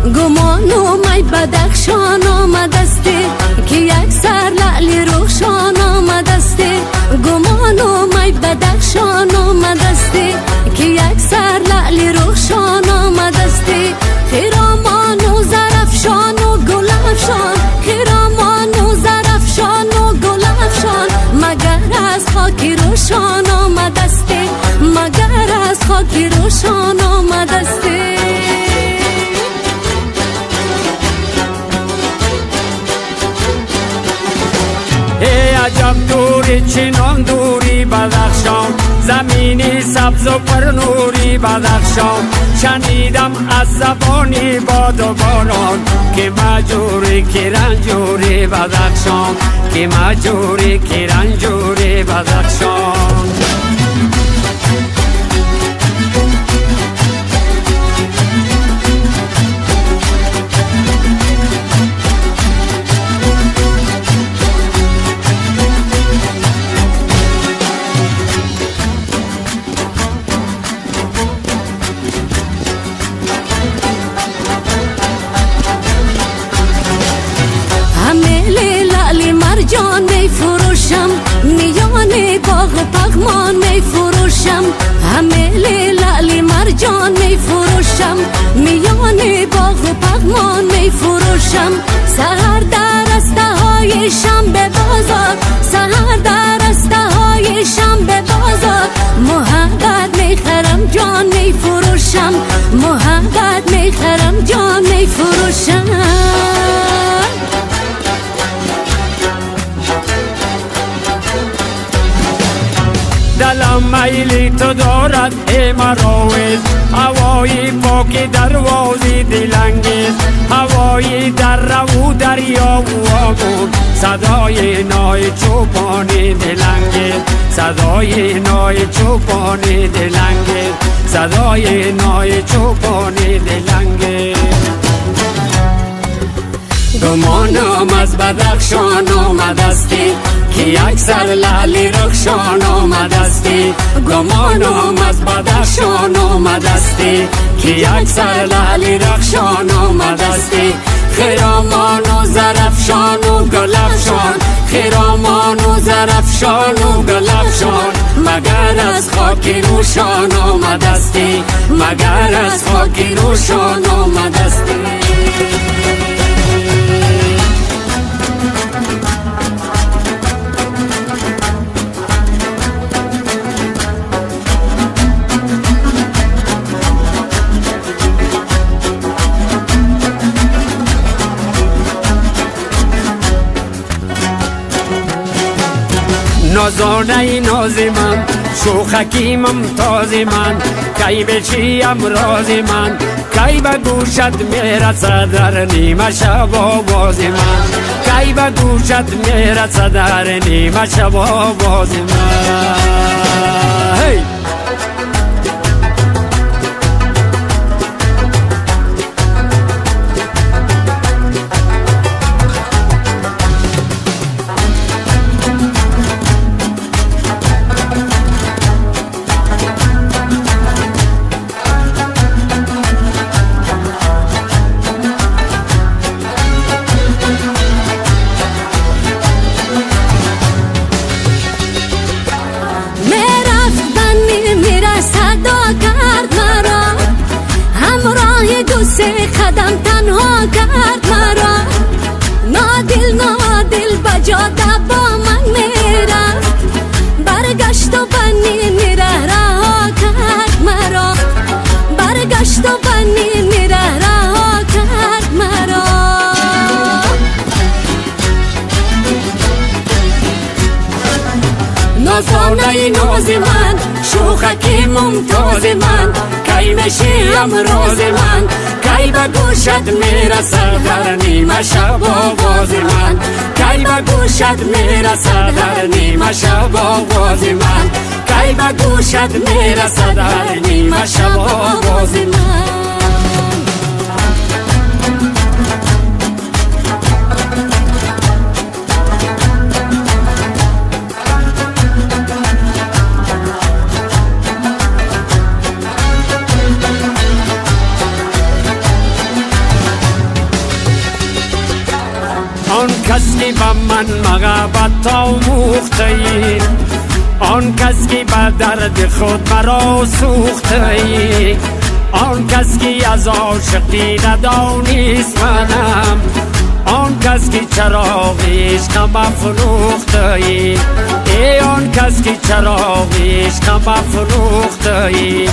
گمان و می بدخشان آمدستی که یک سر لعلی روشان آمدستی گمان و می بدخشان آمدستی که یک سر لعلی روشان آمدستی خیرامان و زرفشان و گلفشان خیرامان و زرفشان و گلفشان مگر از خاکی روشان آمدستی مگر از خاکی روشان آمدستی ای عجب دوری چنان دوری بدخشان زمینی سبز و پرنوری بدخشان شنیدم از زبانی باد و باران که مجوری که رنجوری بدخشان که مجوری که رنجوری بدخشان جان می فروشم میان باغ و پغمان می فروشم همه لعلی مرجان می فروشم میان باغ و پغمان می فروشم سحر در رسته های شم به بازار سحر در رسته های شم به بازار محبت می خرم جان می فروشم محبت می خرم جان می فروشم دلم میلی تو دارد ای مراویز هوایی پاک دروازی دلانگیز هوایی در رو دریا و آمون صدای نای چوپانی دلانگیز صدای نای چوپانی دلانگیز صدای نای چوپانی دلانگیز گمانم از بدخشان آمدستی که یک سر لعلی رخشان آمدستی گمانم از بدخشان آمدستی که یک سر لعلی رخشان آمدستی خیرامان و زرفشان و گلفشان خیرامان و زرفشان و گلفشان مگر از خاکی روشان آمدستی مگر از خاکی روشان آمدستی نازانه ناز من شوخکی ممتاز من کی بچیم راز من کی به گوشت میرسد در نیمه شب آواز من کی به گوشت میرسد در نیمه شب آواز من hey! قدم تنها کرد مرا نادل بجاده با من میرفت برگشت و بنی میره رها کرد مرا برگشت و بنی میره رها کرد مرا نازانه ناز من شوخکی ممتاز من کی میشیم راز من کی به گوشت میرسد در نیمه شب آواز من کی به گوشت میرسد در نیمه شب آواز من کی به گوشت میرسد در نیمه شب آواز من کس که با من محبت آموخته ای، آن کس که به درد خود مرا سوخته ای، آن کس که از عاشقی ندانست منم، آن کس که چراغ عشقم افروخته ای، ای آن کس که چراغ عشقم افروخته ای.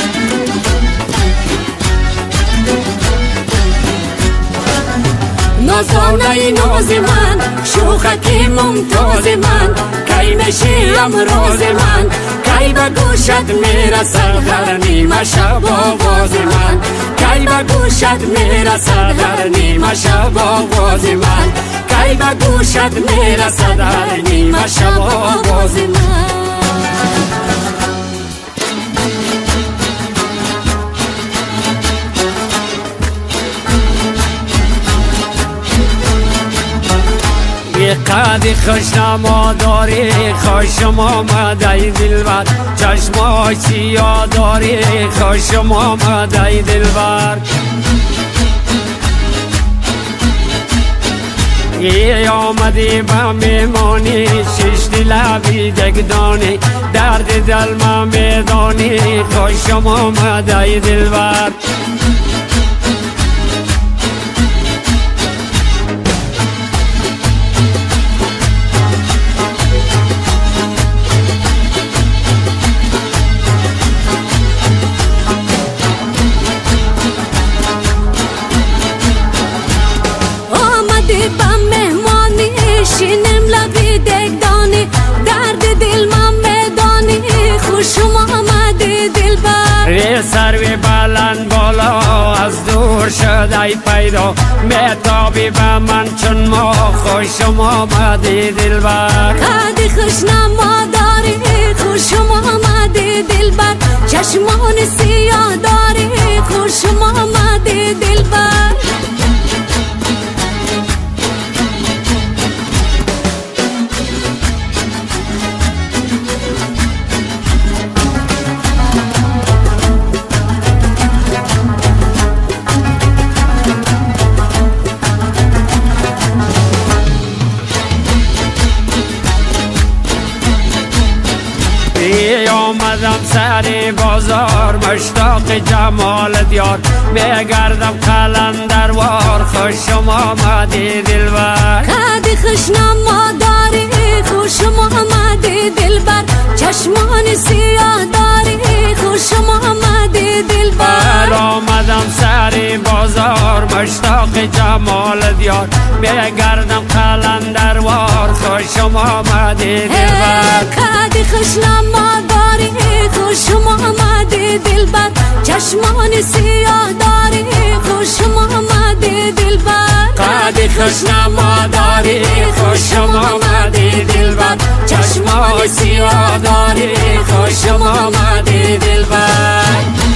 نازانه ناز من، شوخکی ممتاز من، کی میشه امروز من، کی به گوشت میرسد هر نیمه شب آواز من، کی به گوشت میرسد هر نیمه شب آواز من، کی به گوشت میرسد هر نیمه شب آواز من. قد خوشنما داری، خوشم آمده ای دلبر، چشمای سیاه داری، خوشم آمده ای دلبر. ای آمدی با میمانی، شش دل بیدگدانی، درد دل ما میدانی، خوشم آمده ای دلبر. شینم لبی دگدانی، درد دل من میدانی، خوشم آمده دلبر. ای سروی بلند بالا از دور شد ای پیدا، میتابی به من چون ما، خوشم آمده دلبر. قد خوشنما داری، خوشم آمده دلبر، چشمان سیاه داری، خوشم آمده دلبر. ای آمدم سر بازار، مشتاق جمال دیار، میگردم قلندروار، خوشم آمده دلبر. قد خوشنما داری، خوشم آمده دلبر، چشمان سیاه داری، خوشم آمده دلبر. آمدم سر بازار، مشتاق جمال دیار، میگردم قلندروار، خوشم آمده دلبر. قد خوشنما داری، خوشم آمده دلبر، چشمان سیاه داری، خوشم آمده دلبر. قد خوشنما داری، خوشم آمده دلبر، چشمان سیاه داری، خوشم آمده دلبر.